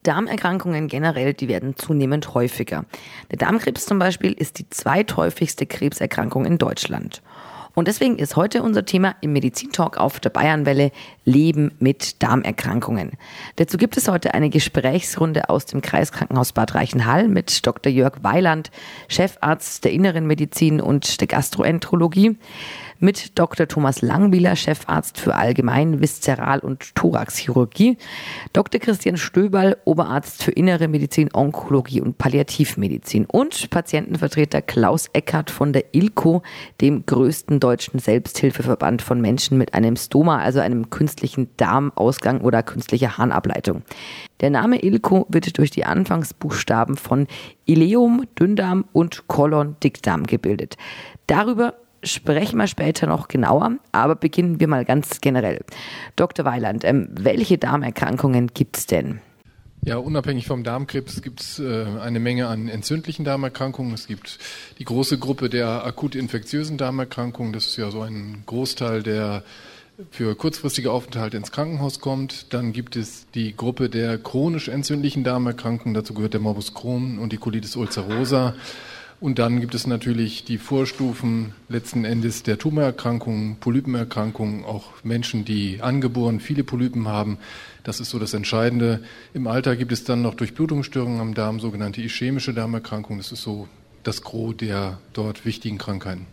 Darmerkrankungen generell, die werden zunehmend häufiger. Der Darmkrebs zum Beispiel ist die zweithäufigste Krebserkrankung in Deutschland. Und deswegen ist heute unser Thema im Medizintalk auf der Bayernwelle Leben mit Darmerkrankungen. Dazu gibt es heute eine Gesprächsrunde aus dem Kreiskrankenhaus Bad Reichenhall mit Dr. Jörg Weiland, Chefarzt der Inneren Medizin und der Gastroenterologie, mit Dr. Thomas Langwieler, Chefarzt für Allgemein-, Viszeral- und Thoraxchirurgie, Dr. Christian Stöberl, Oberarzt für Innere Medizin, Onkologie und Palliativmedizin und Patientenvertreter Klaus Eckert von der ILCO, dem größten deutschen Selbsthilfeverband von Menschen mit einem Stoma, also einem künstlichen Darmausgang oder künstlicher Harnableitung. Der Name ILCO wird durch die Anfangsbuchstaben von Ileum, Dünndarm und Kolon, Dickdarm gebildet. Darüber sprechen wir später noch genauer, aber beginnen wir mal ganz generell. Dr. Weiland, welche Darmerkrankungen gibt es denn? Ja, unabhängig vom Darmkrebs gibt es eine Menge an entzündlichen Darmerkrankungen. Es gibt die große Gruppe der akut infektiösen Darmerkrankungen. Das ist ja so ein Großteil, der für kurzfristige Aufenthalte ins Krankenhaus kommt. Dann gibt es die Gruppe der chronisch entzündlichen Darmerkrankungen. Dazu gehört der Morbus Crohn und die Colitis ulcerosa. Und dann gibt es natürlich die Vorstufen letzten Endes der Tumorerkrankungen, Polypenerkrankungen, auch Menschen, die angeboren viele Polypen haben. Das ist so das Entscheidende. Im Alter gibt es dann noch Durchblutungsstörungen am Darm, sogenannte ischämische Darmerkrankungen. Das ist so das Gros der dort wichtigen Krankheiten.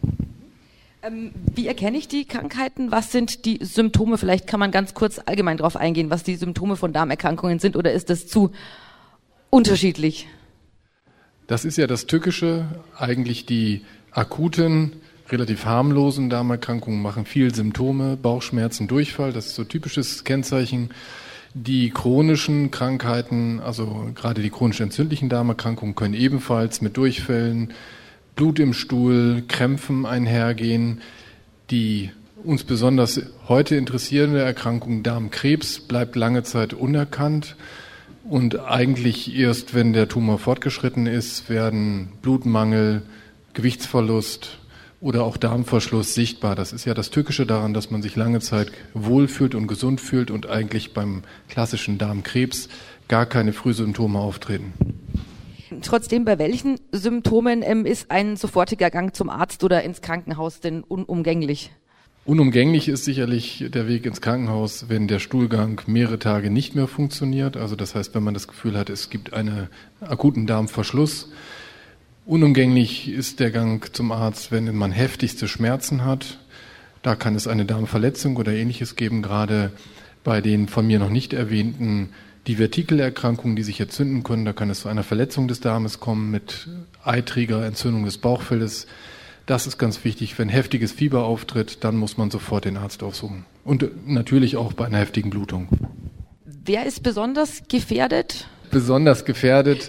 Wie erkenne ich die Krankheiten? Was sind die Symptome? Vielleicht kann man ganz kurz allgemein darauf eingehen, was die Symptome von Darmerkrankungen sind, oder ist das zu unterschiedlich? Das ist ja das Tückische. Eigentlich die akuten, relativ harmlosen Darmerkrankungen machen viel Symptome, Bauchschmerzen, Durchfall, das ist so typisches Kennzeichen. Die chronischen Krankheiten, also gerade die chronisch entzündlichen Darmerkrankungen, können ebenfalls mit Durchfällen, Blut im Stuhl, Krämpfen einhergehen. Die uns besonders heute interessierende Erkrankung Darmkrebs bleibt lange Zeit unerkannt. Und eigentlich erst, wenn der Tumor fortgeschritten ist, werden Blutmangel, Gewichtsverlust oder auch Darmverschluss sichtbar. Das ist ja das Tückische daran, dass man sich lange Zeit wohlfühlt und gesund fühlt und eigentlich beim klassischen Darmkrebs gar keine Frühsymptome auftreten. Trotzdem, bei welchen Symptomen ist ein sofortiger Gang zum Arzt oder ins Krankenhaus denn unumgänglich? Unumgänglich ist sicherlich der Weg ins Krankenhaus, wenn der Stuhlgang mehrere Tage nicht mehr funktioniert. Also das heißt, wenn man das Gefühl hat, es gibt einen akuten Darmverschluss. Unumgänglich ist der Gang zum Arzt, wenn man heftigste Schmerzen hat. Da kann es eine Darmverletzung oder Ähnliches geben, gerade bei den von mir noch nicht erwähnten Divertikelerkrankungen, die sich entzünden können. Da kann es zu einer Verletzung des Darmes kommen mit eitriger Entzündung des Bauchfeldes. Das ist ganz wichtig. Wenn heftiges Fieber auftritt, dann muss man sofort den Arzt aufsuchen. Und natürlich auch bei einer heftigen Blutung. Wer ist besonders gefährdet? Besonders gefährdet.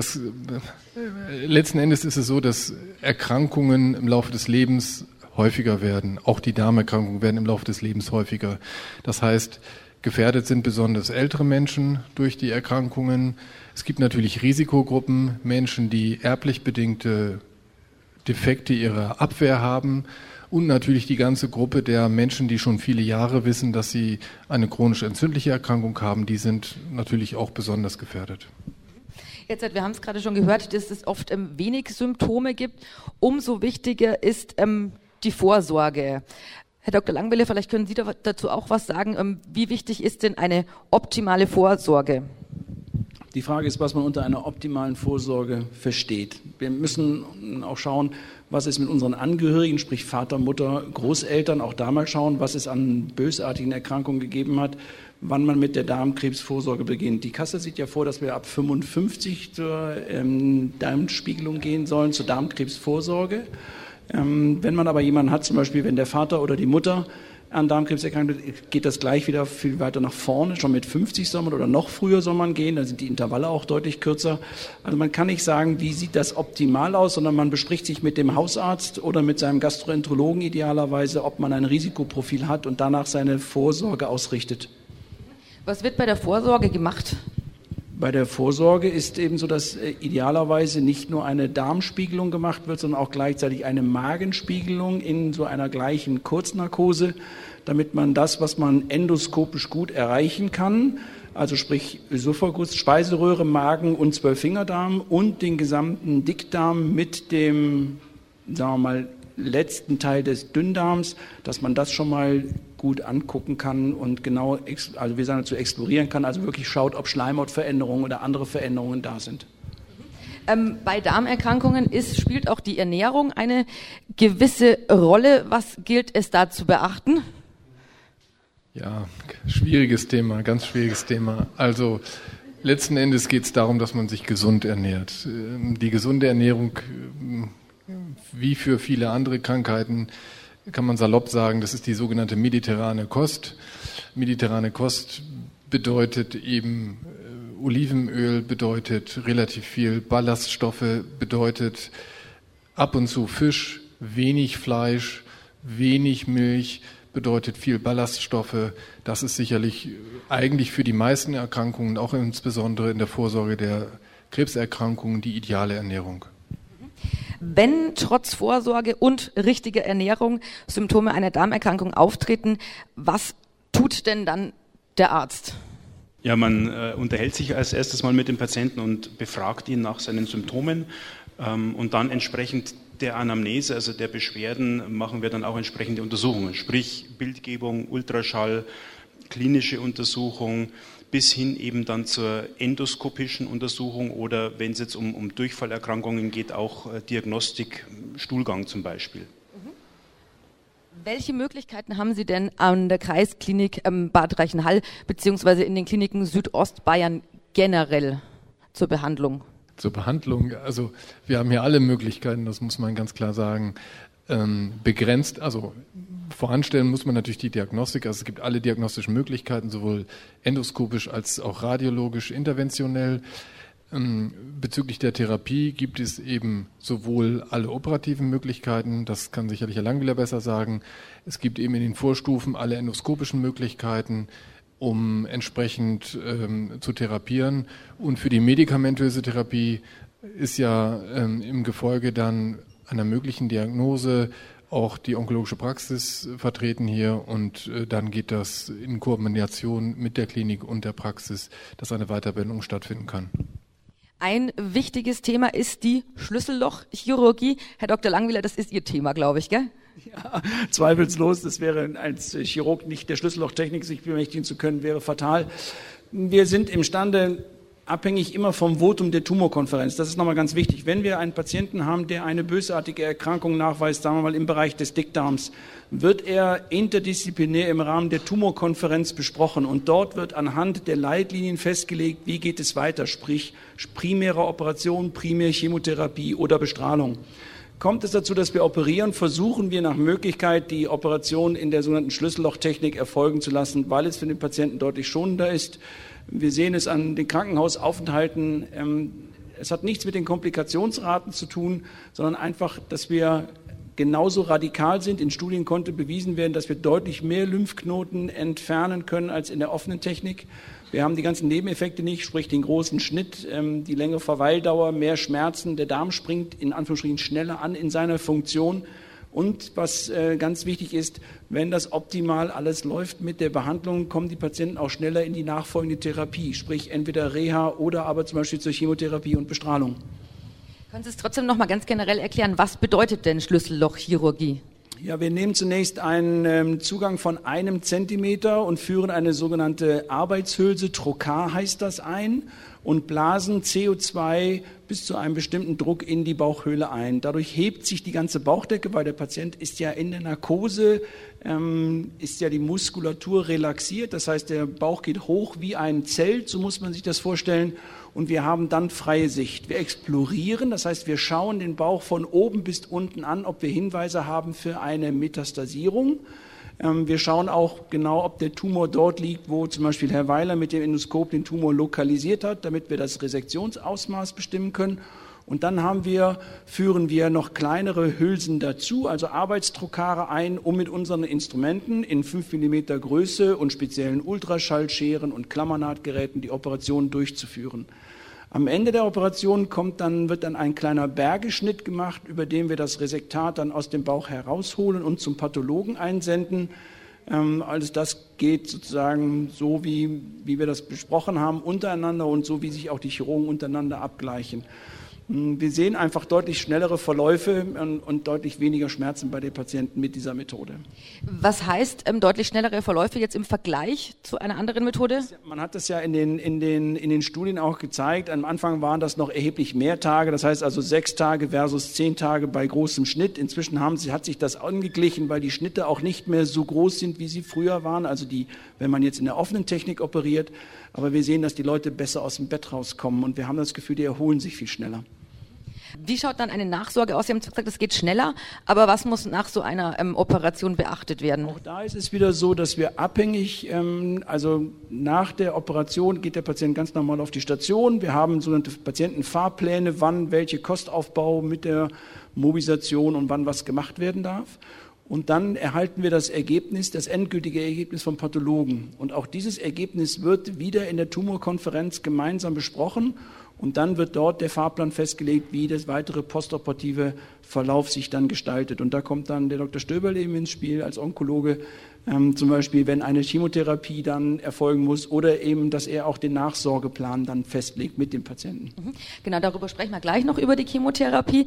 Letzten Endes ist es so, dass Erkrankungen im Laufe des Lebens häufiger werden. Auch die Darmerkrankungen werden im Laufe des Lebens häufiger. Das heißt, gefährdet sind besonders ältere Menschen durch die Erkrankungen. Es gibt natürlich Risikogruppen, Menschen, die erblich bedingte Defekte ihrer Abwehr haben und natürlich die ganze Gruppe der Menschen, die schon viele Jahre wissen, dass sie eine chronisch entzündliche Erkrankung haben, die sind natürlich auch besonders gefährdet. Jetzt, wir haben es gerade schon gehört, dass es oft wenig Symptome gibt. Umso wichtiger ist die Vorsorge. Herr Dr. Langwieler, vielleicht können Sie dazu auch was sagen. Wie wichtig ist denn eine optimale Vorsorge? Die Frage ist, was man unter einer optimalen Vorsorge versteht. Wir müssen auch schauen, was ist mit unseren Angehörigen, sprich Vater, Mutter, Großeltern, auch da mal schauen, was es an bösartigen Erkrankungen gegeben hat, wann man mit der Darmkrebsvorsorge beginnt. Die Kasse sieht ja vor, dass wir ab 55 zur Darmspiegelung gehen sollen, zur Darmkrebsvorsorge. Wenn man aber jemanden hat, zum Beispiel wenn der Vater oder die Mutter an Darmkrebs erkrankt wird, geht das gleich wieder viel weiter nach vorne. Schon mit 50 soll man oder noch früher soll man gehen, da sind die Intervalle auch deutlich kürzer. Also man kann nicht sagen, wie sieht das optimal aus, sondern man bespricht sich mit dem Hausarzt oder mit seinem Gastroenterologen idealerweise, ob man ein Risikoprofil hat und danach seine Vorsorge ausrichtet. Was wird bei der Vorsorge gemacht? Bei der Vorsorge ist eben so, dass idealerweise nicht nur eine Darmspiegelung gemacht wird, sondern auch gleichzeitig eine Magenspiegelung in so einer gleichen Kurznarkose, damit man das, was man endoskopisch gut erreichen kann, also sprich Ösophagus, Speiseröhre, Magen und Zwölffingerdarm und den gesamten Dickdarm mit dem, sagen wir mal, letzten Teil des Dünndarms, dass man das schon mal gut angucken kann und genau, also wir sagen dazu, explorieren kann, also wirklich schaut, ob Schleimhautveränderungen oder andere Veränderungen da sind. Bei Darmerkrankungen spielt auch die Ernährung eine gewisse Rolle. Was gilt es da zu beachten? Ja, schwieriges Thema, ganz schwieriges Thema. Also letzten Endes geht es darum, dass man sich gesund ernährt. Die gesunde Ernährung, wie für viele andere Krankheiten, kann man salopp sagen, das ist die sogenannte mediterrane Kost. Mediterrane Kost bedeutet eben Olivenöl, bedeutet relativ viel Ballaststoffe, bedeutet ab und zu Fisch, wenig Fleisch, wenig Milch, bedeutet viel Ballaststoffe. Das ist sicherlich eigentlich für die meisten Erkrankungen, auch insbesondere in der Vorsorge der Krebserkrankungen, die ideale Ernährung. Wenn trotz Vorsorge und richtiger Ernährung Symptome einer Darmerkrankung auftreten, was tut denn dann der Arzt? Ja, man unterhält sich als erstes mal mit dem Patienten und befragt ihn nach seinen Symptomen und dann entsprechend der Anamnese, also der Beschwerden, machen wir dann auch entsprechende Untersuchungen, sprich Bildgebung, Ultraschall, klinische Untersuchung, bis hin eben dann zur endoskopischen Untersuchung oder wenn es jetzt um Durchfallerkrankungen geht, auch Diagnostik, Stuhlgang zum Beispiel. Welche Möglichkeiten haben Sie denn an der Kreisklinik Bad Reichenhall beziehungsweise in den Kliniken Südostbayern generell zur Behandlung? Zur Behandlung, also wir haben hier alle Möglichkeiten, das muss man ganz klar sagen, begrenzt, also voranstellen muss man natürlich die Diagnostik, also es gibt alle diagnostischen Möglichkeiten, sowohl endoskopisch als auch radiologisch, interventionell. Bezüglich der Therapie gibt es eben sowohl alle operativen Möglichkeiten, das kann sicherlich Herr Langwieler besser sagen, es gibt eben in den Vorstufen alle endoskopischen Möglichkeiten, um entsprechend zu therapieren. Und für die medikamentöse Therapie ist ja im Gefolge dann einer möglichen Diagnose auch die onkologische Praxis vertreten hier und dann geht das in Kombination mit der Klinik und der Praxis, dass eine Weiterbildung stattfinden kann. Ein wichtiges Thema ist die Schlüssellochchirurgie. Herr Dr. Langwieler, das ist Ihr Thema, glaube ich, gell? Ja, zweifellos. Das wäre als Chirurg nicht der Schlüssellochtechnik sich bemächtigen zu können, wäre fatal. Wir sind imstande, abhängig immer vom Votum der Tumorkonferenz. Das ist nochmal ganz wichtig. Wenn wir einen Patienten haben, der eine bösartige Erkrankung nachweist, sagen wir mal im Bereich des Dickdarms, wird er interdisziplinär im Rahmen der Tumorkonferenz besprochen und dort wird anhand der Leitlinien festgelegt, wie geht es weiter, sprich primäre Operation, Primärchemotherapie oder Bestrahlung. Kommt es dazu, dass wir operieren, versuchen wir nach Möglichkeit, die Operation in der sogenannten Schlüssellochtechnik erfolgen zu lassen, weil es für den Patienten deutlich schonender ist. Wir sehen es an den Krankenhausaufenthalten. Es hat nichts mit den Komplikationsraten zu tun, sondern einfach, dass wir genauso radikal sind. In Studien konnte bewiesen werden, dass wir deutlich mehr Lymphknoten entfernen können als in der offenen Technik. Wir haben die ganzen Nebeneffekte nicht, sprich den großen Schnitt, die längere Verweildauer, mehr Schmerzen. Der Darm springt in Anführungsstrichen schneller an in seiner Funktion. Und was ganz wichtig ist, wenn das optimal alles läuft mit der Behandlung, kommen die Patienten auch schneller in die nachfolgende Therapie, sprich entweder Reha oder aber zum Beispiel zur Chemotherapie und Bestrahlung. Können Sie es trotzdem noch mal ganz generell erklären, was bedeutet denn Schlüssellochchirurgie? Ja, wir nehmen zunächst einen Zugang von 1 Zentimeter und führen eine sogenannte Arbeitshülse, Trocar heißt das, ein und blasen CO2 bis zu einem bestimmten Druck in die Bauchhöhle ein. Dadurch hebt sich die ganze Bauchdecke, weil der Patient ist ja in der Narkose, ist ja die Muskulatur relaxiert, das heißt, der Bauch geht hoch wie ein Zelt, so muss man sich das vorstellen. Und wir haben dann freie Sicht. Wir explorieren, das heißt, wir schauen den Bauch von oben bis unten an, ob wir Hinweise haben für eine Metastasierung. Wir schauen auch genau, ob der Tumor dort liegt, wo zum Beispiel Herr Weiler mit dem Endoskop den Tumor lokalisiert hat, damit wir das Resektionsausmaß bestimmen können. Und dann führen wir noch kleinere Hülsen dazu, also Arbeitstrokare ein, um mit unseren Instrumenten in 5 mm Größe und speziellen Ultraschallscheren und Klammernahtgeräten die Operation durchzuführen. Am Ende der Operation wird dann ein kleiner Bergeschnitt gemacht, über den wir das Resektat dann aus dem Bauch herausholen und zum Pathologen einsenden. Alles das geht sozusagen so, wie wir das besprochen haben, untereinander und so, wie sich auch die Chirurgen untereinander abgleichen. Wir sehen einfach deutlich schnellere Verläufe und deutlich weniger Schmerzen bei den Patienten mit dieser Methode. Was heißt deutlich schnellere Verläufe jetzt im Vergleich zu einer anderen Methode? Man hat das ja in den Studien auch gezeigt. Am Anfang waren das noch erheblich mehr Tage, das heißt also 6 Tage versus 10 Tage bei großem Schnitt. Inzwischen hat sich das angeglichen, weil die Schnitte auch nicht mehr so groß sind, wie sie früher waren. Also wenn man jetzt in der offenen Technik operiert. Aber wir sehen, dass die Leute besser aus dem Bett rauskommen und wir haben das Gefühl, die erholen sich viel schneller. Wie schaut dann eine Nachsorge aus? Sie haben gesagt, es geht schneller, aber was muss nach so einer Operation beachtet werden? Auch da ist es wieder so, dass wir abhängig, also nach der Operation geht der Patient ganz normal auf die Station. Wir haben sogenannte Patientenfahrpläne, wann welche Kostaufbau mit der Mobilisation und wann was gemacht werden darf. Und dann erhalten wir das endgültige Ergebnis vom Pathologen. Und auch dieses Ergebnis wird wieder in der Tumorkonferenz gemeinsam besprochen. Und dann wird dort der Fahrplan festgelegt, wie das weitere postoperative Verlauf sich dann gestaltet. Und da kommt dann der Dr. Stöberl eben ins Spiel als Onkologe, zum Beispiel, wenn eine Chemotherapie dann erfolgen muss oder eben, dass er auch den Nachsorgeplan dann festlegt mit dem Patienten. Genau, darüber sprechen wir gleich noch, über die Chemotherapie.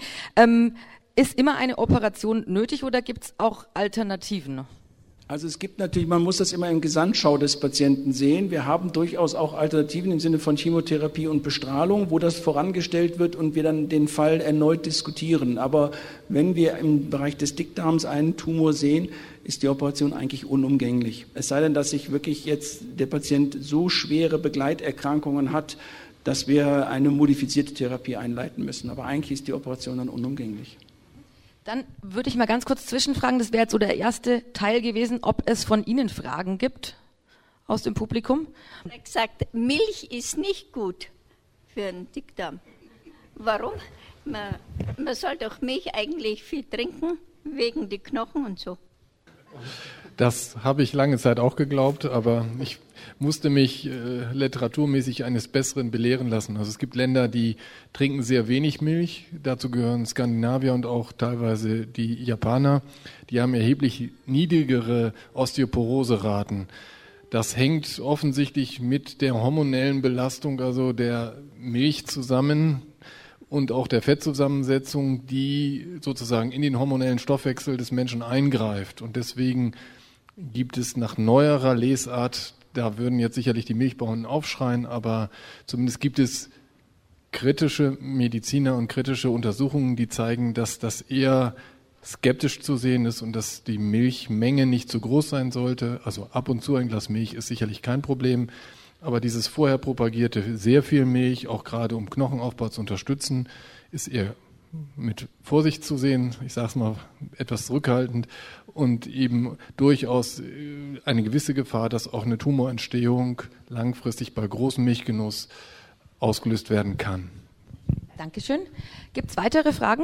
Ist immer eine Operation nötig oder gibt es auch Alternativen? Also es gibt natürlich, man muss das immer im Gesamtschau des Patienten sehen. Wir haben durchaus auch Alternativen im Sinne von Chemotherapie und Bestrahlung, wo das vorangestellt wird und wir dann den Fall erneut diskutieren. Aber wenn wir im Bereich des Dickdarms einen Tumor sehen, ist die Operation eigentlich unumgänglich. Es sei denn, dass sich wirklich jetzt der Patient so schwere Begleiterkrankungen hat, dass wir eine modifizierte Therapie einleiten müssen. Aber eigentlich ist die Operation dann unumgänglich. Dann würde ich mal ganz kurz zwischenfragen, das wäre jetzt so der erste Teil gewesen, ob es von Ihnen Fragen gibt aus dem Publikum. Er hat gesagt, Milch ist nicht gut für einen Dickdarm. Warum? Man soll doch Milch eigentlich viel trinken, wegen die Knochen und so. Das habe ich lange Zeit auch geglaubt, aber ich musste mich literaturmäßig eines Besseren belehren lassen. Also es gibt Länder, die trinken sehr wenig Milch. Dazu gehören Skandinavier und auch teilweise die Japaner. Die haben erheblich niedrigere Osteoporoseraten. Das hängt offensichtlich mit der hormonellen Belastung, also der Milch zusammen und auch der Fettzusammensetzung, die sozusagen in den hormonellen Stoffwechsel des Menschen eingreift. Und deswegen gibt es nach neuerer Lesart, da würden jetzt sicherlich die Milchbauern aufschreien, aber zumindest gibt es kritische Mediziner und kritische Untersuchungen, die zeigen, dass das eher skeptisch zu sehen ist und dass die Milchmenge nicht zu groß sein sollte. Also ab und zu ein Glas Milch ist sicherlich kein Problem, aber dieses vorher propagierte sehr viel Milch, auch gerade um Knochenaufbau zu unterstützen, ist eher mit Vorsicht zu sehen, ich sage es mal etwas zurückhaltend und eben durchaus eine gewisse Gefahr, dass auch eine Tumorentstehung langfristig bei großem Milchgenuss ausgelöst werden kann. Dankeschön. Gibt es weitere Fragen?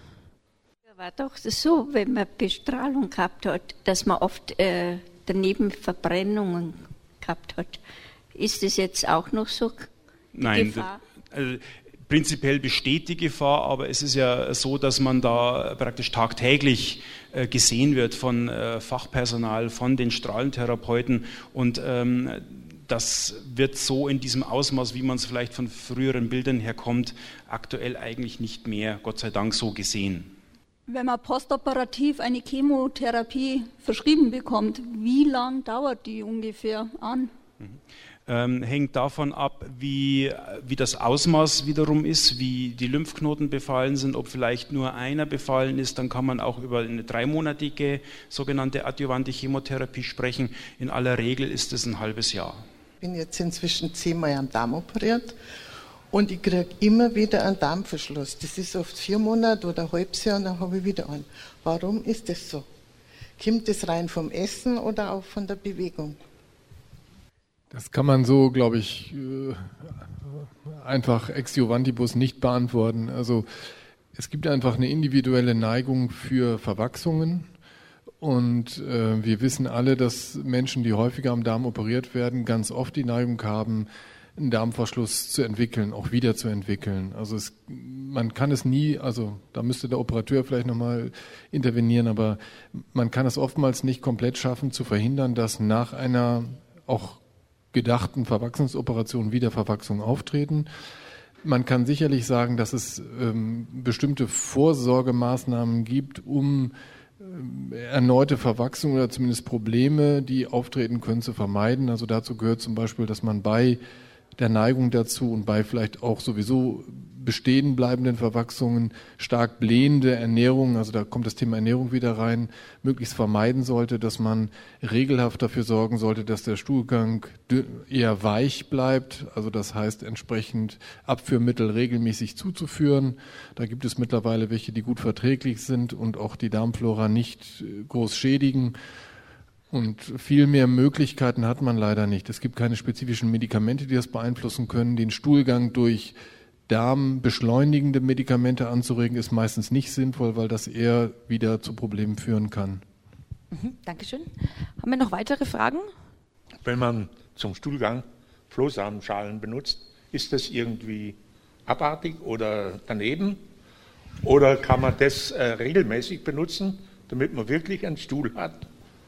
War doch so, wenn man Bestrahlung gehabt hat, dass man oft daneben Verbrennungen gehabt hat. Ist das jetzt auch noch so? Nein, Gefahr? Prinzipiell besteht die Gefahr, aber es ist ja so, dass man da praktisch tagtäglich gesehen wird von Fachpersonal, von den Strahlentherapeuten und das wird so in diesem Ausmaß, wie man es vielleicht von früheren Bildern her kommt, aktuell eigentlich nicht mehr, Gott sei Dank, so gesehen. Wenn man postoperativ eine Chemotherapie verschrieben bekommt, wie lang dauert die ungefähr an? Hängt davon ab, wie das Ausmaß wiederum ist, wie die Lymphknoten befallen sind, ob vielleicht nur einer befallen ist, dann kann man auch über eine 3-monatige sogenannte adjuvante Chemotherapie sprechen. In aller Regel ist es ein halbes Jahr. Ich bin jetzt inzwischen 10-mal am Darm operiert und ich kriege immer wieder einen Darmverschluss. Das ist oft 4 Monate oder ein halbes Jahr und dann habe ich wieder einen. Warum ist das so? Kommt das rein vom Essen oder auch von der Bewegung? Das kann man so, glaube ich, einfach ex juvantibus nicht beantworten. Also es gibt einfach eine individuelle Neigung für Verwachsungen und wir wissen alle, dass Menschen, die häufiger am Darm operiert werden, ganz oft die Neigung haben, einen Darmverschluss zu entwickeln, auch wieder zu entwickeln. Also es man kann es nie, also da müsste der Operateur vielleicht nochmal intervenieren, aber man kann es oftmals nicht komplett schaffen zu verhindern, dass nach einer auch gedachten Verwachsungsoperation wieder Verwachsungen auftreten. Man kann sicherlich sagen, dass es bestimmte Vorsorgemaßnahmen gibt, um erneute Verwachsungen oder zumindest Probleme, die auftreten können, zu vermeiden. Also dazu gehört zum Beispiel, dass man bei der Neigung dazu und bei vielleicht auch sowieso bestehen bleibenden Verwachsungen stark blähende Ernährung, also da kommt das Thema Ernährung wieder rein, möglichst vermeiden sollte, dass man regelhaft dafür sorgen sollte, dass der Stuhlgang eher weich bleibt, also das heißt entsprechend Abführmittel regelmäßig zuzuführen. Da gibt es mittlerweile welche, die gut verträglich sind und auch die Darmflora nicht groß schädigen. Und viel mehr Möglichkeiten hat man leider nicht. Es gibt keine spezifischen Medikamente, die das beeinflussen können. Den Stuhlgang durch darmbeschleunigende Medikamente anzuregen, ist meistens nicht sinnvoll, weil das eher wieder zu Problemen führen kann. Dankeschön. Haben wir noch weitere Fragen? Wenn man zum Stuhlgang Flohsamenschalen benutzt, ist das irgendwie abartig oder daneben? Oder kann man das regelmäßig benutzen, damit man wirklich einen Stuhl hat,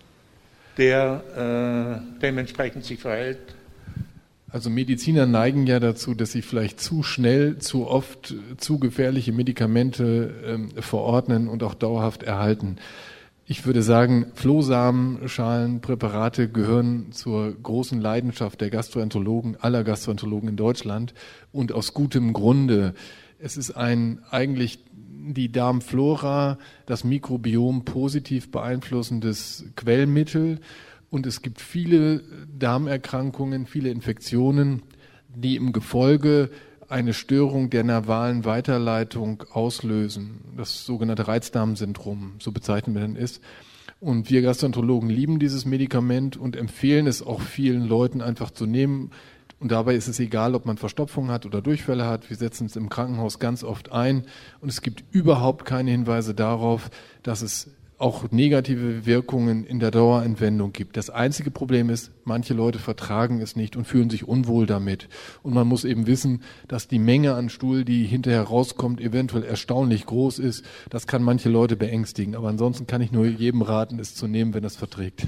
der dementsprechend sich verhält? Also Mediziner neigen ja dazu, dass sie vielleicht zu schnell, zu oft, zu gefährliche Medikamente verordnen und auch dauerhaft erhalten. Ich würde sagen, Flohsamenschalenpräparate gehören zur großen Leidenschaft der Gastroenterologen, aller Gastroenterologen in Deutschland und aus gutem Grunde. Es ist eigentlich die Darmflora, das Mikrobiom positiv beeinflussendes Quellmittel. Und es gibt viele Darmerkrankungen, viele Infektionen, die im Gefolge eine Störung der nervalen Weiterleitung auslösen. Das sogenannte Reizdarmsyndrom, so bezeichnen wir es. Und wir Gastroenterologen lieben dieses Medikament und empfehlen es auch vielen Leuten einfach zu nehmen. Und dabei ist es egal, ob man Verstopfung hat oder Durchfälle hat. Wir setzen es im Krankenhaus ganz oft ein. Und es gibt überhaupt keine Hinweise darauf, dass es auch negative Wirkungen in der Daueranwendung gibt. Das einzige Problem ist, manche Leute vertragen es nicht und fühlen sich unwohl damit. Und man muss eben wissen, dass die Menge an Stuhl, die hinterher rauskommt, eventuell erstaunlich groß ist. Das kann manche Leute beängstigen. Aber ansonsten kann ich nur jedem raten, es zu nehmen, wenn es verträgt.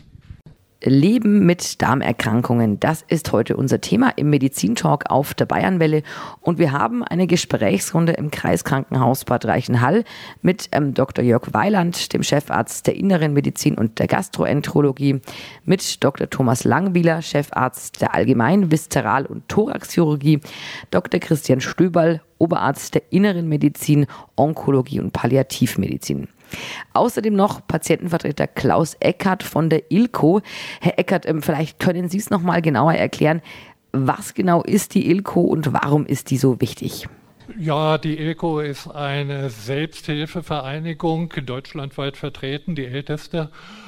Leben mit Darmerkrankungen, das ist heute unser Thema im Medizintalk auf der Bayernwelle. Und wir haben eine Gesprächsrunde im Kreiskrankenhaus Bad Reichenhall mit Dr. Jörg Weiland, dem Chefarzt der Inneren Medizin und der Gastroenterologie, mit Dr. Thomas Langwieler, Chefarzt der Allgemein-, Viszeral- und Thoraxchirurgie, Dr. Christian Stöberl, Oberarzt der Inneren Medizin, Onkologie und Palliativmedizin. Außerdem noch Patientenvertreter Klaus Eckert von der ILCO. Herr Eckert, vielleicht können Sie es noch mal genauer erklären. Was genau ist die ILCO und warum ist die so wichtig? Ja, die ILCO ist eine Selbsthilfevereinigung, deutschlandweit vertreten. Die älteste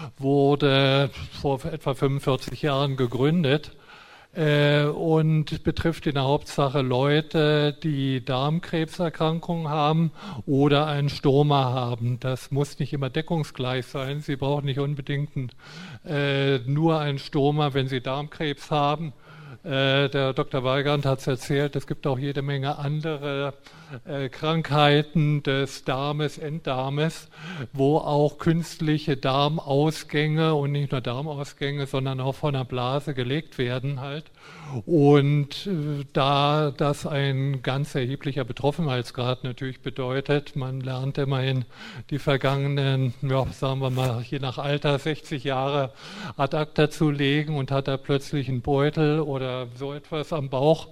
wurde vor etwa 45 Jahren gegründet. Und betrifft in der Hauptsache Leute, die Darmkrebserkrankungen haben oder einen Stoma haben. Das muss nicht immer deckungsgleich sein. Sie brauchen nicht unbedingt nur einen Stoma, wenn Sie Darmkrebs haben. Der Dr. Weigand hat es erzählt, es gibt auch jede Menge andere Krankheiten des Darmes, Enddarmes, wo auch künstliche Darmausgänge und nicht nur Darmausgänge, sondern auch von der Blase gelegt werden halt. Und da das ein ganz erheblicher Betroffenheitsgrad natürlich bedeutet, man lernt immerhin die vergangenen, sagen wir mal, je nach Alter 60 Jahre ad acta zu legen und hat da plötzlich einen Beutel oder so etwas am Bauch,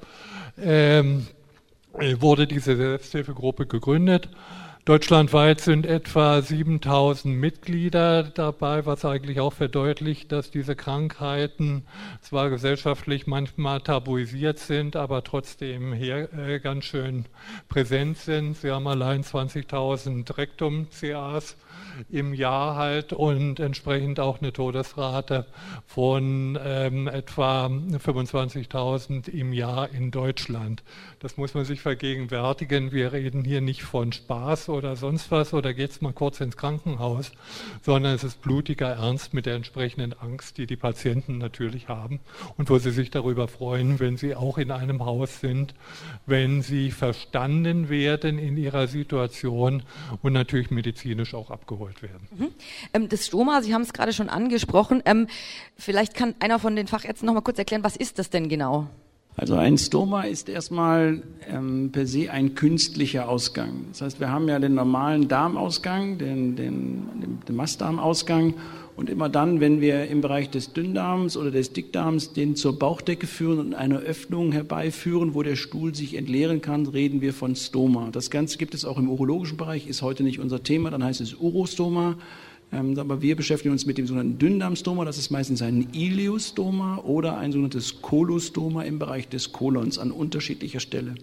wurde diese Selbsthilfegruppe gegründet. Deutschlandweit sind etwa 7.000 Mitglieder dabei, was eigentlich auch verdeutlicht, dass diese Krankheiten zwar gesellschaftlich manchmal tabuisiert sind, aber trotzdem hier ganz schön präsent sind. Sie haben allein 20.000 Rektum-CAs im Jahr halt und entsprechend auch eine Todesrate von etwa 25.000 im Jahr in Deutschland. Das muss man sich vergegenwärtigen. Wir reden hier nicht von Spaß oder sonst was oder geht's mal kurz ins Krankenhaus, sondern es ist blutiger Ernst mit der entsprechenden Angst, die die Patienten natürlich haben und wo sie sich darüber freuen, wenn sie auch in einem Haus sind, wenn sie verstanden werden in ihrer Situation und natürlich medizinisch auch abgeholt werden. Das Stoma, Sie haben es gerade schon angesprochen. Vielleicht kann einer von den Fachärzten noch mal kurz erklären, was ist das denn genau? Also ein Stoma ist erstmal per se ein künstlicher Ausgang. Das heißt, wir haben ja den normalen Darmausgang, den Mastdarmausgang, und immer dann, wenn wir im Bereich des Dünndarms oder des Dickdarms den zur Bauchdecke führen und eine Öffnung herbeiführen, wo der Stuhl sich entleeren kann, reden wir von Stoma. Das Ganze gibt es auch im urologischen Bereich, ist heute nicht unser Thema, dann heißt es Urostoma. Aber wir beschäftigen uns mit dem sogenannten Dünndarmstoma, das ist meistens ein Ileostoma oder ein sogenanntes Kolostoma im Bereich des Kolons an unterschiedlicher Stelle.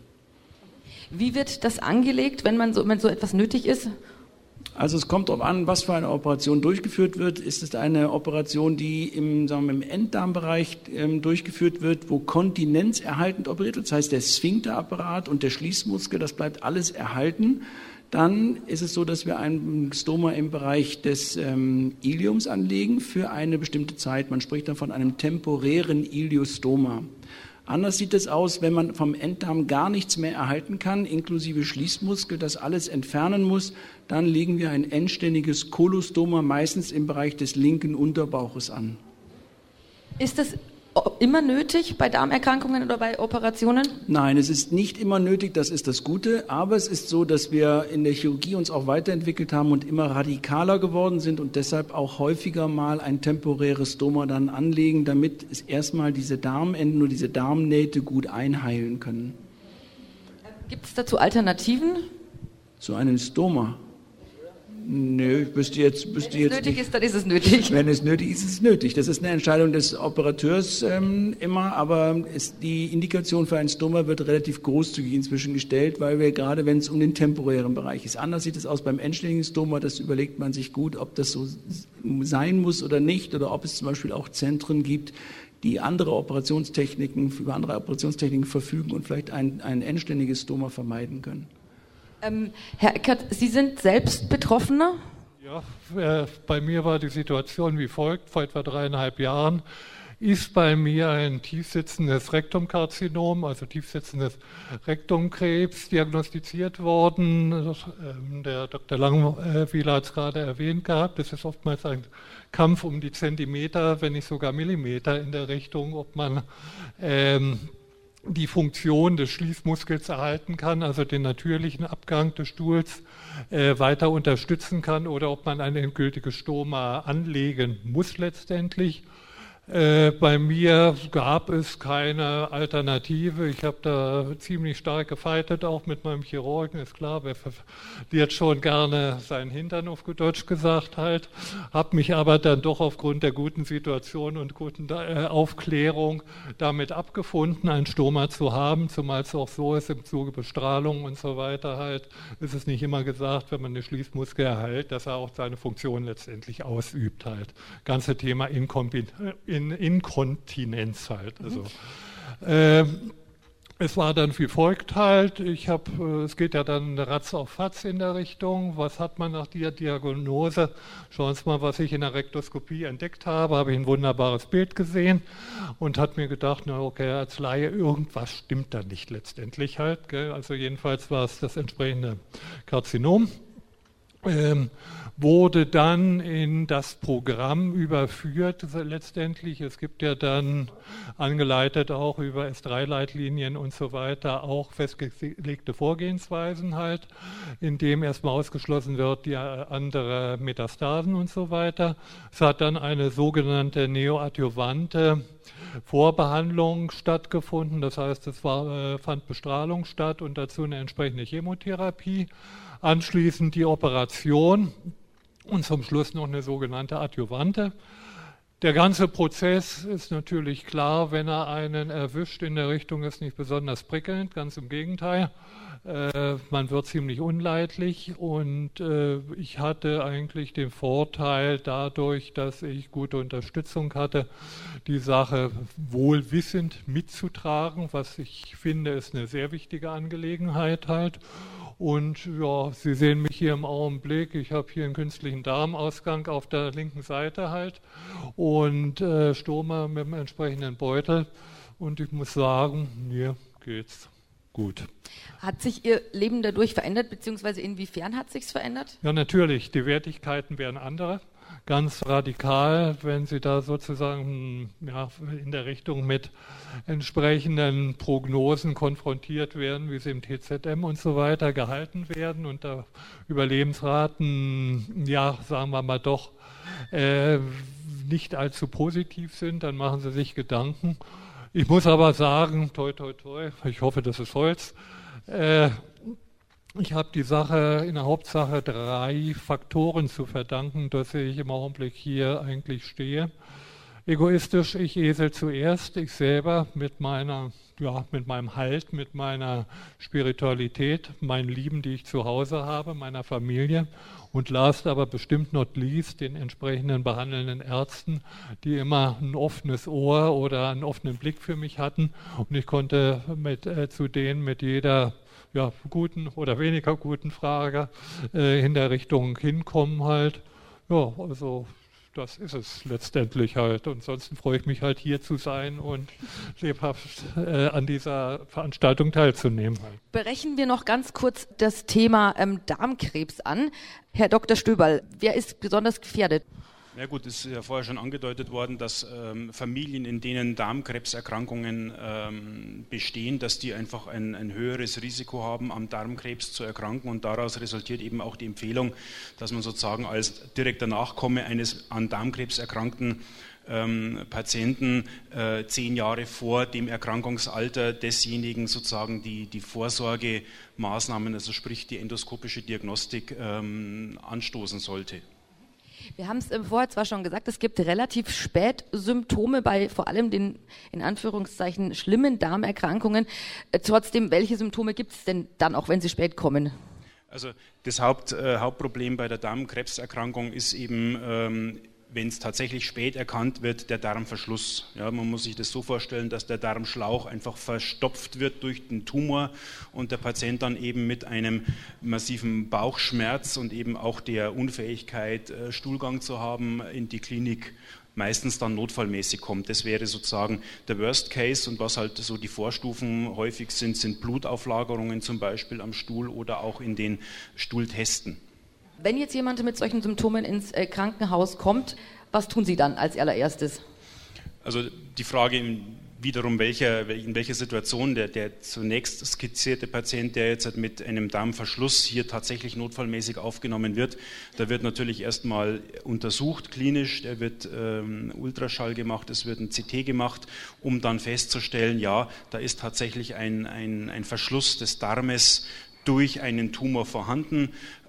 Wie wird das angelegt, wenn so etwas nötig ist? Also es kommt darauf an, was für eine Operation durchgeführt wird. Ist es eine Operation, die im Enddarmbereich durchgeführt wird, wo kontinenzerhaltend operiert wird, das heißt der Sphinkterapparat und der Schließmuskel, das bleibt alles erhalten. Dann ist es so, dass wir ein Stoma im Bereich des Iliums anlegen für eine bestimmte Zeit. Man spricht dann von einem temporären Iliostoma. Anders sieht es aus, wenn man vom Enddarm gar nichts mehr erhalten kann, inklusive Schließmuskel, das alles entfernen muss, dann legen wir ein endständiges Kolostoma meistens im Bereich des linken Unterbauches an. Ist das immer nötig bei Darmerkrankungen oder bei Operationen? Nein, es ist nicht immer nötig, das ist das Gute, aber es ist so, dass wir in der Chirurgie uns auch weiterentwickelt haben und immer radikaler geworden sind und deshalb auch häufiger mal ein temporäres Stoma dann anlegen, damit es erstmal diese Darmenden und diese Darmnähte gut einheilen können. Gibt es dazu Alternativen? Zu einem Stoma? Nö, wenn es nötig ist, dann ist es nötig. Wenn es nötig ist, ist es nötig. Das ist eine Entscheidung des Operateurs immer, aber die Indikation für ein Stoma wird relativ großzügig inzwischen gestellt, weil wir gerade, wenn es um den temporären Bereich ist. Anders sieht es aus beim endständigen Stoma, das überlegt man sich gut, ob das so sein muss oder nicht, oder ob es zum Beispiel auch Zentren gibt, die über andere Operationstechniken verfügen und vielleicht ein endständiges Stoma vermeiden können. Herr Eckert, Sie sind selbst Betroffener? Ja, bei mir war die Situation wie folgt. Vor etwa 3,5 Jahren ist bei mir ein tiefsitzendes Rektumkarzinom, also tiefsitzendes Rektumkrebs, diagnostiziert worden. Der Dr. Langwieler hat es gerade erwähnt gehabt. Es ist oftmals ein Kampf um die Zentimeter, wenn nicht sogar Millimeter in der Richtung, ob man die Funktion des Schließmuskels erhalten kann, also den natürlichen Abgang des Stuhls weiter unterstützen kann oder ob man ein endgültiges Stoma anlegen muss letztendlich. Bei mir gab es keine Alternative. Ich habe da ziemlich stark gefeitet, auch mit meinem Chirurgen, ist klar, wer verliert schon gerne seinen Hintern, auf gut Deutsch gesagt halt. Habe mich aber dann doch aufgrund der guten Situation und guten Aufklärung damit abgefunden, ein Stoma zu haben, zumal es auch so ist, im Zuge Bestrahlung und so weiter halt, ist es nicht immer gesagt, wenn man den Schließmuskel erhält, dass er auch seine Funktion letztendlich ausübt halt. Ganze Thema Inkontinenz halt. Also, es war dann wie folgt halt, es geht ja dann Ratz auf Fatz in der Richtung, was hat man nach der Diagnose? Schauen Sie mal, was ich in der Rektoskopie entdeckt habe ich ein wunderbares Bild gesehen und hat mir gedacht, na okay, als Laie, irgendwas stimmt da nicht letztendlich halt, gell? Also jedenfalls war es das entsprechende Karzinom. Wurde dann in das Programm überführt letztendlich. Es gibt ja dann angeleitet auch über S3-Leitlinien und so weiter auch festgelegte Vorgehensweisen halt, in dem erstmal ausgeschlossen wird die andere Metastasen und so weiter. Es hat dann eine sogenannte neoadjuvante Vorbehandlung stattgefunden. Das heißt, es fand Bestrahlung statt und dazu eine entsprechende Chemotherapie. Anschließend die Operation und zum Schluss noch eine sogenannte Adjuvante. Der ganze Prozess ist natürlich klar, wenn er einen erwischt in der Richtung, ist nicht besonders prickelnd, ganz im Gegenteil. Man wird ziemlich unleidlich und ich hatte eigentlich den Vorteil dadurch, dass ich gute Unterstützung hatte, die Sache wohlwissend mitzutragen, was ich finde, ist eine sehr wichtige Angelegenheit halt. Und ja, Sie sehen mich hier im Augenblick. Ich habe hier einen künstlichen Darmausgang auf der linken Seite halt und Stoma mit dem entsprechenden Beutel. Und ich muss sagen, mir geht's gut. Hat sich Ihr Leben dadurch verändert, beziehungsweise inwiefern hat sich's verändert? Ja, natürlich. Die Wertigkeiten wären andere. Ganz radikal, wenn Sie da sozusagen in der Richtung mit entsprechenden Prognosen konfrontiert werden, wie sie im TZM und so weiter gehalten werden und da Überlebensraten, sagen wir mal doch, nicht allzu positiv sind, dann machen Sie sich Gedanken. Ich muss aber sagen, toi, toi, toi, ich hoffe, das ist Holz, ich habe die Sache in der Hauptsache 3 Faktoren zu verdanken, dass ich im Augenblick hier eigentlich stehe. Egoistisch, ich Esel zuerst, ich selber mit meinem Halt, mit meiner Spiritualität, meinen Lieben, die ich zu Hause habe, meiner Familie und last aber bestimmt not least den entsprechenden behandelnden Ärzten, die immer ein offenes Ohr oder einen offenen Blick für mich hatten und ich konnte zu denen mit jeder guten oder weniger guten Frage in der Richtung hinkommen halt. Ja, also das ist es letztendlich halt. Und ansonsten freue ich mich halt hier zu sein und lebhaft an dieser Veranstaltung teilzunehmen halt. Brechen wir noch ganz kurz das Thema Darmkrebs an. Herr Dr. Stöberl, wer ist besonders gefährdet? Ja gut, es ist ja vorher schon angedeutet worden, dass Familien, in denen Darmkrebserkrankungen bestehen, dass die einfach ein höheres Risiko haben, am Darmkrebs zu erkranken und daraus resultiert eben auch die Empfehlung, dass man sozusagen als direkter Nachkomme eines an Darmkrebs erkrankten Patienten 10 Jahre vor dem Erkrankungsalter desjenigen sozusagen die Vorsorgemaßnahmen, also sprich die endoskopische Diagnostik anstoßen sollte. Wir haben es vorher zwar schon gesagt, es gibt relativ spät Symptome bei vor allem den in Anführungszeichen schlimmen Darmerkrankungen. Trotzdem, welche Symptome gibt es denn dann, auch wenn sie spät kommen? Also das Hauptproblem bei der Darmkrebserkrankung ist eben, wenn es tatsächlich spät erkannt wird, der Darmverschluss. Ja, man muss sich das so vorstellen, dass der Darmschlauch einfach verstopft wird durch den Tumor und der Patient dann eben mit einem massiven Bauchschmerz und eben auch der Unfähigkeit, Stuhlgang zu haben, in die Klinik meistens dann notfallmäßig kommt. Das wäre sozusagen der Worst Case und was halt so die Vorstufen häufig sind Blutauflagerungen zum Beispiel am Stuhl oder auch in den Stuhltesten. Wenn jetzt jemand mit solchen Symptomen ins Krankenhaus kommt, was tun Sie dann als allererstes? Also die Frage wiederum, in welcher Situation der zunächst skizzierte Patient, der jetzt mit einem Darmverschluss hier tatsächlich notfallmäßig aufgenommen wird, da wird natürlich erstmal untersucht klinisch, da wird Ultraschall gemacht, es wird ein CT gemacht, um dann festzustellen, ja, da ist tatsächlich ein Verschluss des Darmes durch einen Tumor vorhanden.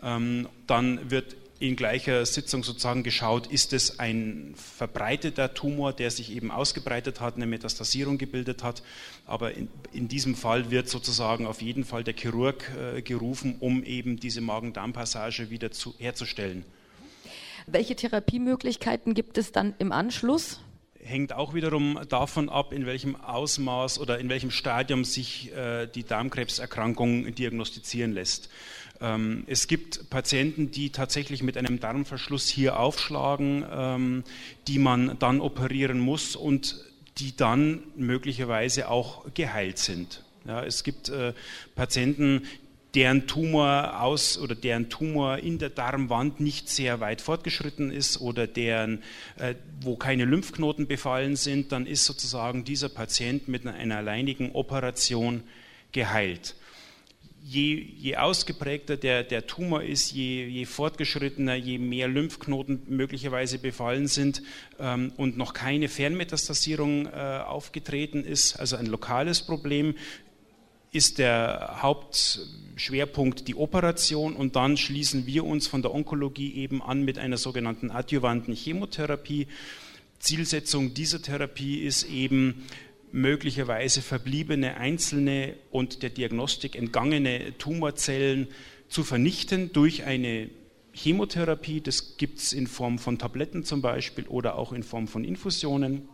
Dann wird in gleicher Sitzung sozusagen geschaut, ist es ein verbreiteter Tumor, der sich eben ausgebreitet hat, eine Metastasierung gebildet hat. Aber in diesem Fall wird sozusagen auf jeden Fall der Chirurg gerufen, um eben diese Magen-Darm-Passage wieder herzustellen. Welche Therapiemöglichkeiten gibt es dann im Anschluss? Hängt auch wiederum davon ab, in welchem Ausmaß oder in welchem Stadium sich die Darmkrebserkrankung diagnostizieren lässt. Es gibt Patienten, die tatsächlich mit einem Darmverschluss hier aufschlagen, die man dann operieren muss und die dann möglicherweise auch geheilt sind. Ja, es gibt Patienten, deren Tumor in der Darmwand nicht sehr weit fortgeschritten ist oder wo keine Lymphknoten befallen sind, dann ist sozusagen dieser Patient mit einer alleinigen Operation geheilt. Je ausgeprägter der Tumor ist, je fortgeschrittener, je mehr Lymphknoten möglicherweise befallen sind und noch keine Fernmetastasierung aufgetreten ist, also ein lokales Problem, ist der Hauptschwerpunkt die Operation und dann schließen wir uns von der Onkologie eben an mit einer sogenannten adjuvanten Chemotherapie. Zielsetzung dieser Therapie ist eben möglicherweise verbliebene einzelne und der Diagnostik entgangene Tumorzellen zu vernichten durch eine Chemotherapie. Das gibt es in Form von Tabletten zum Beispiel oder auch in Form von Infusionen.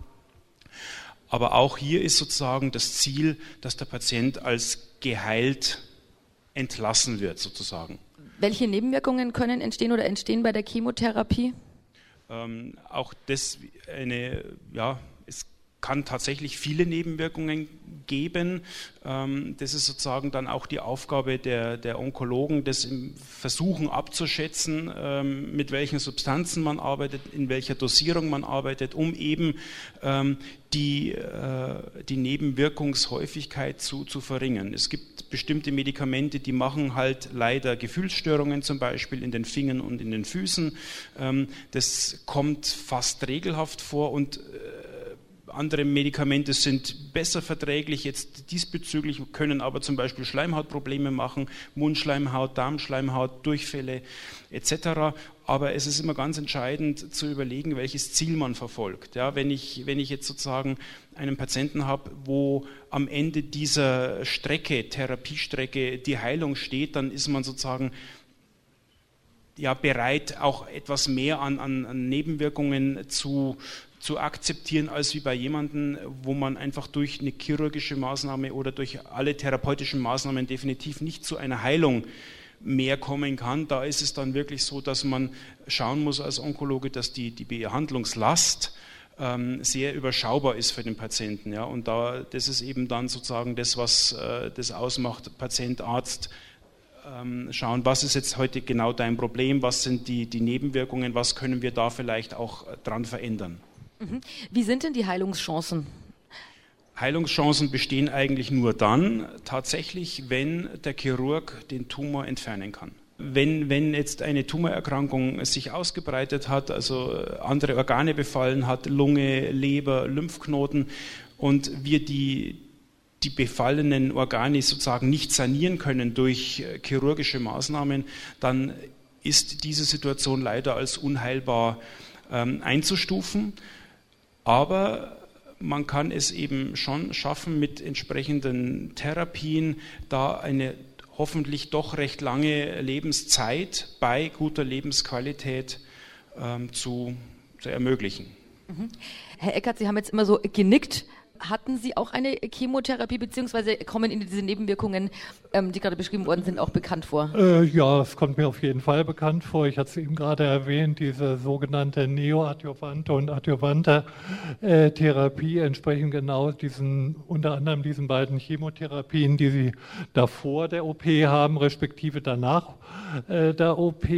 Aber auch hier ist sozusagen das Ziel, dass der Patient als geheilt entlassen wird sozusagen. Welche Nebenwirkungen können entstehen oder entstehen bei der Chemotherapie? Auch das es kann tatsächlich viele Nebenwirkungen geben. Das ist sozusagen dann auch die Aufgabe der Onkologen, das im Versuchen abzuschätzen, mit welchen Substanzen man arbeitet, in welcher Dosierung man arbeitet, um eben die Nebenwirkungshäufigkeit zu verringern. Es gibt bestimmte Medikamente, die machen halt leider Gefühlsstörungen, zum Beispiel in den Fingern und in den Füßen. Das kommt fast regelhaft vor und andere Medikamente sind besser verträglich jetzt diesbezüglich, können aber zum Beispiel Schleimhautprobleme machen, Mundschleimhaut, Darmschleimhaut, Durchfälle etc. Aber es ist immer ganz entscheidend zu überlegen, welches Ziel man verfolgt. Ja, wenn ich jetzt sozusagen einen Patienten habe, wo am Ende dieser Therapiestrecke, die Heilung steht, dann ist man sozusagen bereit, auch etwas mehr an Nebenwirkungen zu akzeptieren, als wie bei jemandem, wo man einfach durch eine chirurgische Maßnahme oder durch alle therapeutischen Maßnahmen definitiv nicht zu einer Heilung mehr kommen kann. Da ist es dann wirklich so, dass man schauen muss als Onkologe, dass die Behandlungslast sehr überschaubar ist für den Patienten. Ja? Und das ist eben dann sozusagen das, was das ausmacht, Patient, Arzt, schauen, was ist jetzt heute genau dein Problem, was sind die Nebenwirkungen, was können wir da vielleicht auch dran verändern. Wie sind denn die Heilungschancen? Heilungschancen bestehen eigentlich nur dann tatsächlich, wenn der Chirurg den Tumor entfernen kann. Wenn jetzt eine Tumorerkrankung sich ausgebreitet hat, also andere Organe befallen hat, Lunge, Leber, Lymphknoten, und wir die befallenen Organe sozusagen nicht sanieren können durch chirurgische Maßnahmen, dann ist diese Situation leider als unheilbar einzustufen. Aber man kann es eben schon schaffen, mit entsprechenden Therapien da eine hoffentlich doch recht lange Lebenszeit bei guter Lebensqualität zu ermöglichen. Herr Eckert, Sie haben jetzt immer so genickt. Hatten Sie auch eine Chemotherapie, beziehungsweise kommen Ihnen diese Nebenwirkungen, die gerade beschrieben worden sind, auch bekannt vor? Ja, es kommt mir auf jeden Fall bekannt vor. Ich hatte es eben gerade erwähnt, diese sogenannte neoadjuvante und adjuvante Therapie entsprechen genau unter anderem diesen beiden Chemotherapien, die Sie davor der OP haben, respektive danach der OP.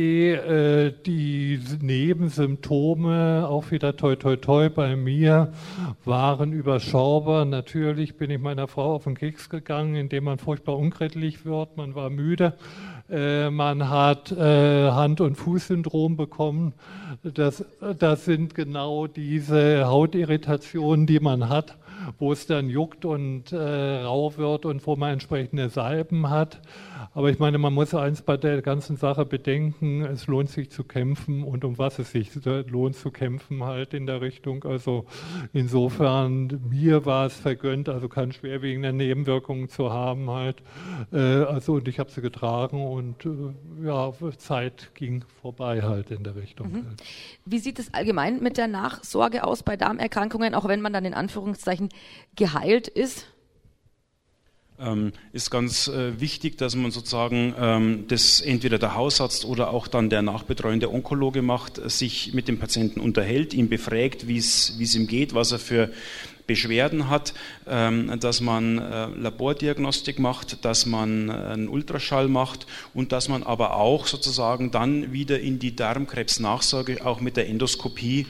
Die Nebensymptome, auch wieder toi toi toi bei mir, waren überschaubar. Natürlich bin ich meiner Frau auf den Keks gegangen, indem man furchtbar unkrätlich wird, man war müde, man hat Hand- und Fußsyndrom bekommen. Das sind genau diese Hautirritationen, die man hat, wo es dann juckt und rau wird und wo man entsprechende Salben hat. Aber ich meine, man muss eins bei der ganzen Sache bedenken, es lohnt sich zu kämpfen, und um was es sich lohnt zu kämpfen halt in der Richtung. Also insofern, mir war es vergönnt, also keine schwerwiegende Nebenwirkungen zu haben halt. Und ich habe sie getragen und Zeit ging vorbei halt in der Richtung. Wie sieht es allgemein mit der Nachsorge aus bei Darmerkrankungen, auch wenn man dann in Anführungszeichen geheilt ist? Ist ganz wichtig, dass man sozusagen das entweder der Hausarzt oder auch dann der nachbetreuende Onkologe macht, sich mit dem Patienten unterhält, ihn befragt, wie es ihm geht, was er für Beschwerden hat, dass man Labordiagnostik macht, dass man einen Ultraschall macht und dass man aber auch sozusagen dann wieder in die Darmkrebsnachsorge auch mit der Endoskopie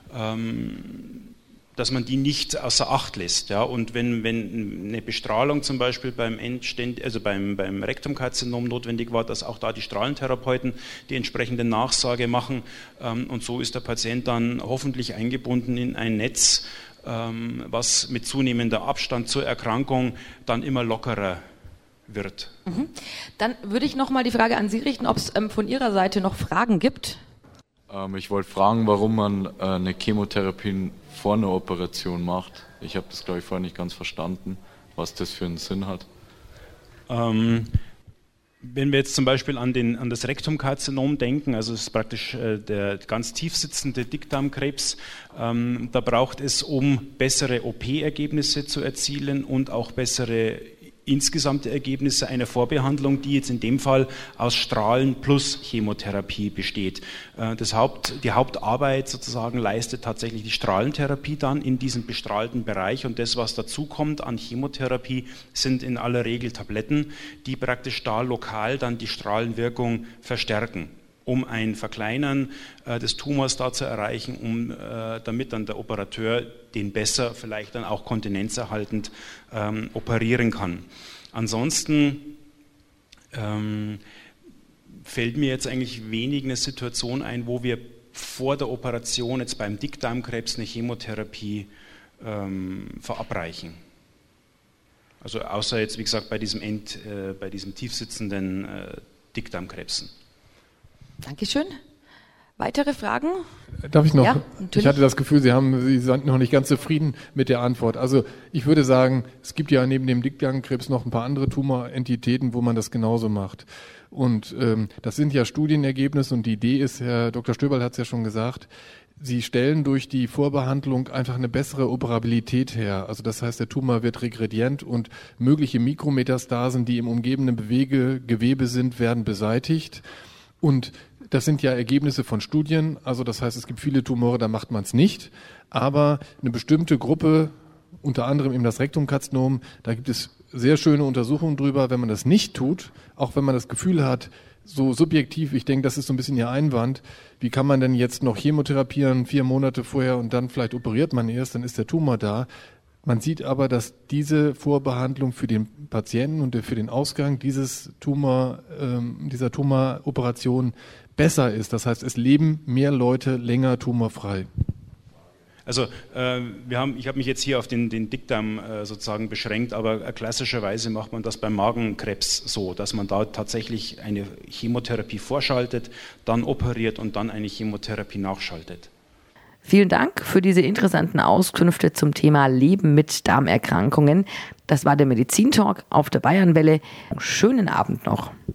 dass man die nicht außer Acht lässt. Ja? Und wenn eine Bestrahlung zum Beispiel beim Rektumkarzinom notwendig war, dass auch da die Strahlentherapeuten die entsprechende Nachsorge machen. Und so ist der Patient dann hoffentlich eingebunden in ein Netz, was mit zunehmender Abstand zur Erkrankung dann immer lockerer wird. Dann würde ich nochmal die Frage an Sie richten, ob es von Ihrer Seite noch Fragen gibt. Ich wollte fragen, warum man eine Chemotherapie vor einer Operation macht. Ich habe das, glaube ich, vorher nicht ganz verstanden, was das für einen Sinn hat. Wenn wir jetzt zum Beispiel an das Rektumkarzinom denken, also es ist praktisch der ganz tief sitzende Dickdarmkrebs, da braucht es, um bessere OP-Ergebnisse zu erzielen und auch bessere insgesamte Ergebnisse einer Vorbehandlung, die jetzt in dem Fall aus Strahlen plus Chemotherapie besteht. Die Hauptarbeit sozusagen leistet tatsächlich die Strahlentherapie dann in diesem bestrahlten Bereich, und das, was dazukommt an Chemotherapie, sind in aller Regel Tabletten, die praktisch da lokal dann die Strahlenwirkung verstärken, um ein Verkleinern des Tumors da zu erreichen, damit dann der Operateur den besser, vielleicht dann auch kontinenzerhaltend operieren kann. Ansonsten fällt mir jetzt eigentlich wenig eine Situation ein, wo wir vor der Operation jetzt beim Dickdarmkrebs eine Chemotherapie verabreichen. Also außer jetzt, wie gesagt, bei diesem tiefsitzenden Dickdarmkrebsen. Dankeschön. Weitere Fragen? Darf ich noch? Ja, natürlich. Ich hatte das Gefühl, Sie sind noch nicht ganz zufrieden mit der Antwort. Also ich würde sagen, es gibt ja neben dem Dickdarmkrebs noch ein paar andere Tumorentitäten, wo man das genauso macht. Und das sind ja Studienergebnisse, und die Idee ist, Herr Dr. Stöberl hat es ja schon gesagt, Sie stellen durch die Vorbehandlung einfach eine bessere Operabilität her. Also das heißt, der Tumor wird regredient und mögliche Mikrometastasen, die im umgebenden Gewebe sind, werden beseitigt. Und das sind ja Ergebnisse von Studien. Also das heißt, es gibt viele Tumore, da macht man es nicht. Aber eine bestimmte Gruppe, unter anderem eben das Rektumkarzinom, da gibt es sehr schöne Untersuchungen drüber, wenn man das nicht tut, auch wenn man das Gefühl hat, so subjektiv, ich denke, das ist so ein bisschen Ihr Einwand, wie kann man denn jetzt noch chemotherapieren 4 Monate vorher und dann vielleicht operiert man erst, dann ist der Tumor da. Man sieht aber, dass diese Vorbehandlung für den Patienten und für den Ausgang dieser Tumoroperation besser ist. Das heißt, es leben mehr Leute länger tumorfrei. Also ich habe mich jetzt hier auf den Dickdarm sozusagen beschränkt, aber klassischerweise macht man das beim Magenkrebs so, dass man da tatsächlich eine Chemotherapie vorschaltet, dann operiert und dann eine Chemotherapie nachschaltet. Vielen Dank für diese interessanten Auskünfte zum Thema Leben mit Darmerkrankungen. Das war der Medizintalk auf der Bayernwelle. Schönen Abend noch.